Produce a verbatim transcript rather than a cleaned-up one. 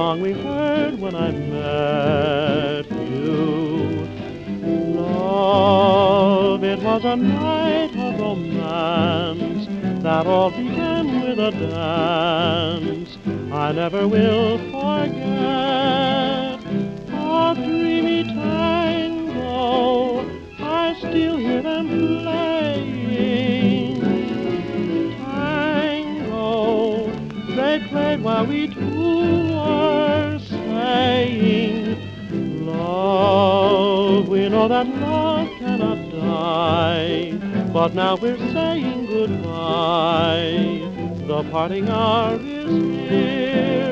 song we heard when I met you. Love, it was a night of romance that all began with a dance I never will forget. A dreamy tango, I still hear them playing. Tango, they played while we two were saying, love, we know that love cannot die, but now we're saying goodbye. The parting hour is here.